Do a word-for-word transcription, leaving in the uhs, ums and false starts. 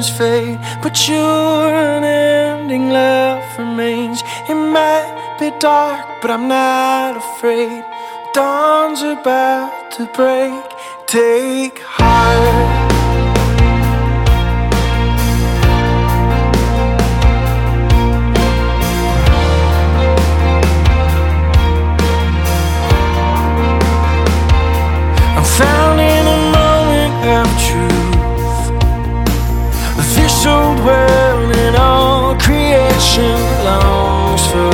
seasons fade, but your unending love remains. It might be dark, but I'm not afraid. Dawn's about to break. Take heart. Found in a moment of truth. This old world and all creation longs for